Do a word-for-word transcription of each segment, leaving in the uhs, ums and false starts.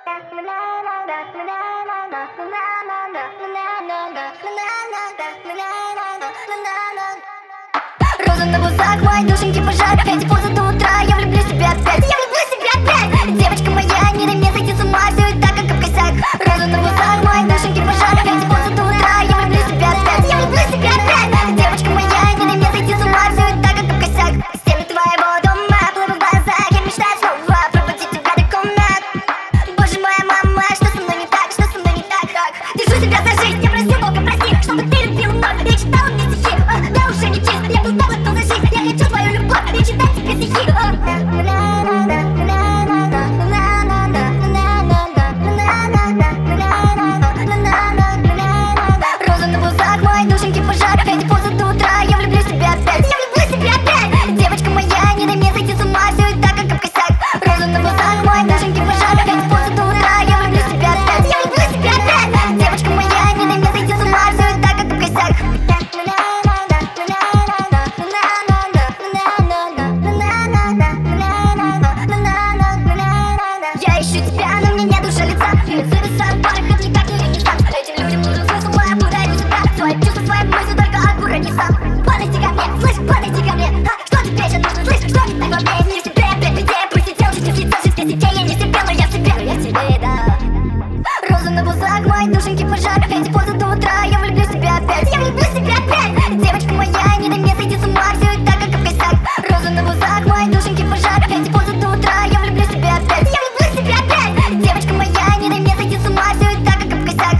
Роза на бусах, мой душеньки пожар. Эти позы до утра, я влюблю в себя опять. Я влюблю в себя опять. Девочка моя, не дай мне сойти с ума. Все и так, как об косяк. Роза на бусах, мой душеньки пожар. Эти позы до утра, я влюблю в себя опять. Я влюблю в себя опять. Девочка моя, не дай мне сойти с ума. Все и так, как об косяк. Стены твоего дома, плыву в глазах. Я мечтаю снова пробудить тебя до комнат. Боже моя мама, что со мной не так, что со мной не так, как? Держу себя за жизнь, я просил Бога прости, чтобы ты любил вновь. Я читала мне стихи, а, да уже не чисто. Я был там, за жизнь, я хочу твою любовь. Я читать тебе стихи, а. Роза на бусах, мой душеньки пожар. Эти позы до утра, я влюблю в себя опять. Я влюблю в себя опять. Девочка моя, не дай мне сойти с ума. Все и так, как об косяк. Роза на бусах, мой душеньки пожар. Эти позы до утра, я влюблю в себя опять. Я влюблю в себя опять. Девочка моя, не дай мне сойти с ума. Все и так, как об косяк. Я ищу тебя, но мне нет уже лица. Зависаю в парах, это никак не ренессанс. Этим людям нужен смысл, моя пудраю себя. Свои чувства, свои мысли, только аккуратней сам. Подойди ко мне, слышь, подойди ко мне. А, что тебе еще нужно, слышь, что не так во мне? Не в себе, опять людей я просидел, жизнь не слиться, жизнь сетей. Я не в себе, но я в себе, но я в тебе, да. Роза на бусах, мои душеньки пожар. Эти позы до утра, я влюблю в себя опять. Я влюблю в себя опять. Девочка моя, не дай мне сойти с ума. Все и так, как об косяк. Роза на бусах, мои душеньки пожар. Эти позы до утра, я влюблю в себя опять. Я влюблю в себя опять. Девочка моя, не дай мне сойти с ума. Все и так, как об косяк.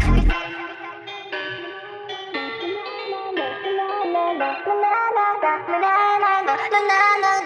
Na na na na na na na na na na